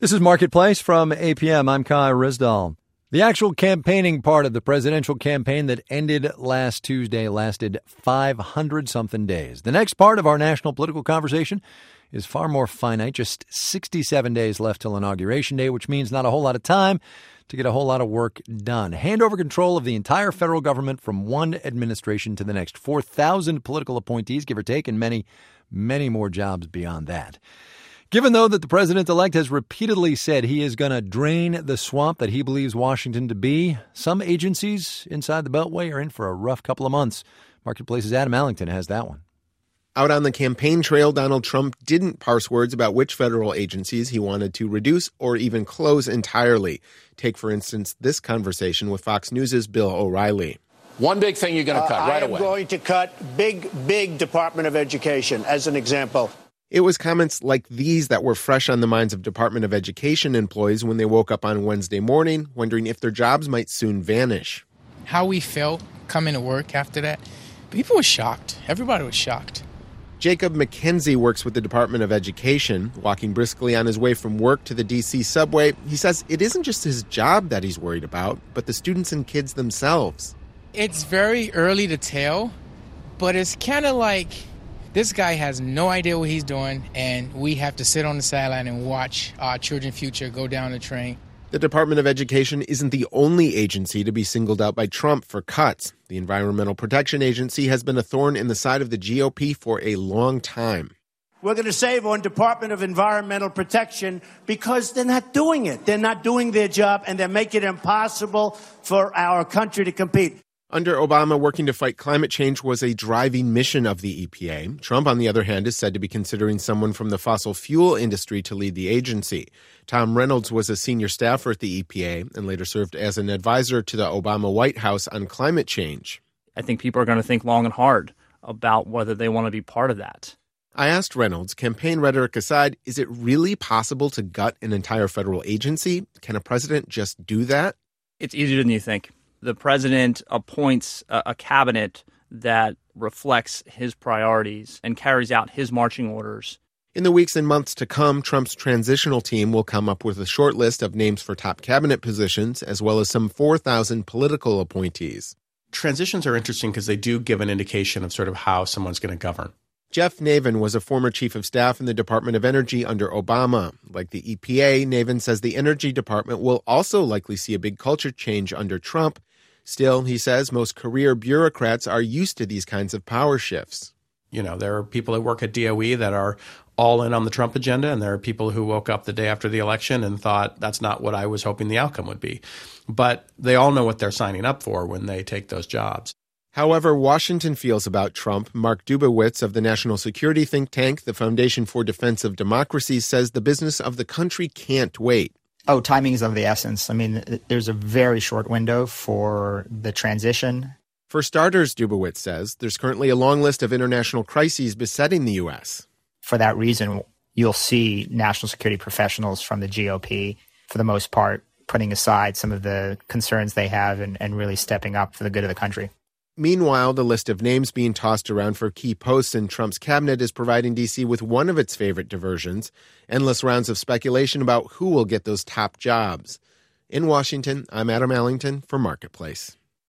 This is Marketplace from APM. I'm Kai Rizdal. The actual campaigning part of the presidential campaign that ended last Tuesday lasted 500-something days. The next part of our national political conversation is far more finite. Just 67 days left till Inauguration Day, which means not a whole lot of time to get a whole lot of work done. Hand over control of the entire federal government from one administration to the next. 4,000 political appointees, give or take, and many, many more jobs beyond that. Given, though, that the president-elect has repeatedly said he is going to drain the swamp that he believes Washington to be, some agencies inside the Beltway are in for a rough couple of months. Marketplace's Adam Allington has that one. Out on the campaign trail, Donald Trump didn't parse words about which federal agencies he wanted to reduce or even close entirely. Take, for instance, this conversation with Fox News' Bill O'Reilly. One big thing you're going to cut right away. I'm going to cut big Department of Education, as an example. It was comments like these that were fresh on the minds of Department of Education employees when they woke up on Wednesday morning, wondering if their jobs might soon vanish. How we felt coming to work after that, people were shocked. Everybody was shocked. Jacob McKenzie works with the Department of Education. Walking briskly on his way from work to the D.C. subway, he says it isn't just his job that he's worried about, but the students and kids themselves. It's very early to tell, but it's kind of like this guy has no idea what he's doing, and we have to sit on the sideline and watch our children's future go down the train. The Department of Education isn't the only agency to be singled out by Trump for cuts. The Environmental Protection Agency has been a thorn in the side of the GOP for a long time. We're going to save on Department of Environmental Protection because they're not doing it. They're not doing their job, and they're making it impossible for our country to compete. Under Obama, working to fight climate change was a driving mission of the EPA. Trump, on the other hand, is said to be considering someone from the fossil fuel industry to lead the agency. Tom Reynolds was a senior staffer at the EPA and later served as an advisor to the Obama White House on climate change. I think people are going to think long and hard about whether they want to be part of that. I asked Reynolds, campaign rhetoric aside, is it really possible to gut an entire federal agency? Can a president just do that? It's easier than you think. The president appoints a cabinet that reflects his priorities and carries out his marching orders. In the weeks and months to come, Trump's transitional team will come up with a short list of names for top cabinet positions, as well as some 4,000 political appointees. Transitions are interesting because they do give an indication of sort of how someone's going to govern. Jeff Navin was a former chief of staff in the Department of Energy under Obama. Like the EPA, Navin says the Energy Department will also likely see a big culture change under Trump. Still, he says most career bureaucrats are used to these kinds of power shifts. You know, there are people that work at DOE that are all in on the Trump agenda, and there are people who woke up the day after the election and thought that's not what I was hoping the outcome would be. But they all know what they're signing up for when they take those jobs. However, Washington feels about Trump. Mark Dubowitz of the national security think tank, the Foundation for Defense of Democracy, says the business of the country can't wait. Oh, timing is of the essence. I mean, there's a very short window for the transition. For starters, Dubowitz says, there's currently a long list of international crises besetting the U.S. For that reason, you'll see national security professionals from the GOP, for the most part, putting aside some of the concerns they have and really stepping up for the good of the country. Meanwhile, the list of names being tossed around for key posts in Trump's cabinet is providing D.C. with one of its favorite diversions, endless rounds of speculation about who will get those top jobs. In Washington, I'm Adam Allington for Marketplace.